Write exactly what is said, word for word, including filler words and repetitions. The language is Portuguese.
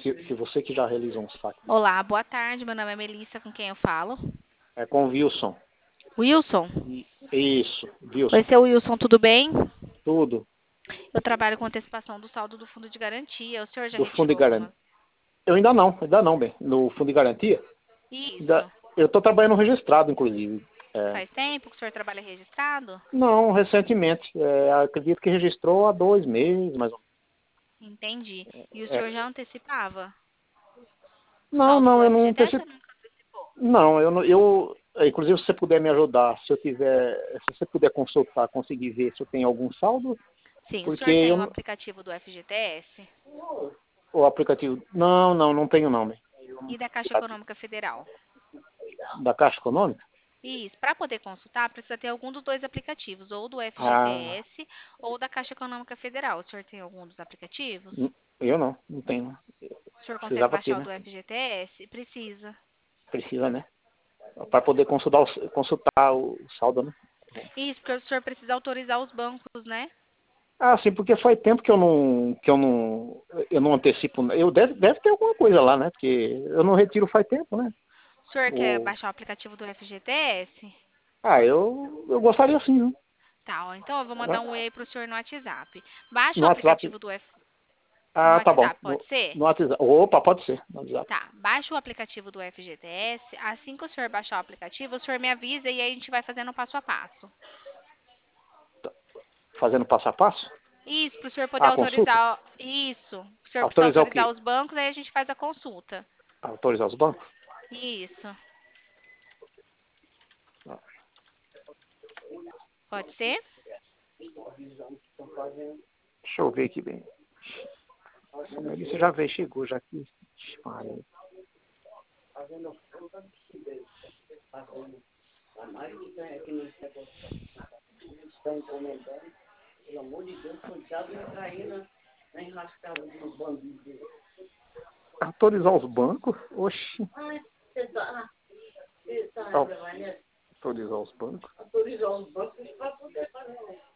se, se você que já realizou um saque. Olá, boa tarde. Meu nome é Melissa, com quem eu falo? É com o Wilson. Wilson? E- Isso, Oi, Wilson. seu Wilson, tudo bem? Tudo Eu trabalho com antecipação do saldo do fundo de garantia. O senhor já do fundo de retirou alguma? garantia. Eu ainda não, ainda não, bem. No fundo de garantia, ainda, Isso. eu estou trabalhando registrado, inclusive. É, Faz tempo que o senhor trabalha registrado? não, recentemente. É, acredito que registrou há dois meses, mais ou Entendi. E o menos. senhor É, já antecipava o não, saldo do não, eu não F G T S antecipo. ou nunca antecipou? Não, eu, não- eu, é, inclusive, se você puder me ajudar, se eu tiver, se você puder consultar, conseguir ver se eu tenho algum saldo, Sim, o porque senhor tem eu, o não- aplicativo do F G T S o aplicativo, não, não, não tenho não, bem. e da Caixa Econômica Federal. Da Caixa Econômica? Isso. Para poder consultar, precisa ter algum dos dois aplicativos, ou do Ah, F G T S ou da Caixa Econômica Federal. O senhor tem algum dos aplicativos? n- eu não, não tenho. O senhor consegue Precisava ter, baixar o né? do F G T S? Precisa. Precisa, né? Para poder consultar o, consultar o saldo, né? Isso, porque o senhor precisa autorizar os bancos, né? Ah, sim, porque faz tempo que eu não, que eu não, eu não antecipo. Eu deve, deve ter alguma coisa lá, né? Porque eu não retiro faz tempo, né? O senhor quer O, baixar o aplicativo do F G T S? ah, eu, eu gostaria sim, né? Tá, ó, então eu vou mandar um e-mail pro senhor no WhatsApp. Baixa No o WhatsApp. aplicativo do F... no Ah, tá bom. WhatsApp, No, pode ser? no WhatsApp. Opa, pode ser. No WhatsApp. Tá, baixa o aplicativo do F G T S. Assim que o senhor baixar o aplicativo, o senhor me avisa e aí a gente vai fazendo passo a passo. Fazendo passo a passo? Isso, para o senhor poder Ah, consulta? autorizar. Isso. O senhor precisa Autorizar o autorizar quê? os bancos, aí a gente faz a consulta. Autorizar os bancos? Isso. Ah, Pode ser? deixa eu ver aqui bem. Essa Melissa já veio, chegou já aqui. Ixi, Maria. Autorizar os bancos? Oxi. Au- Autorizar os bancos?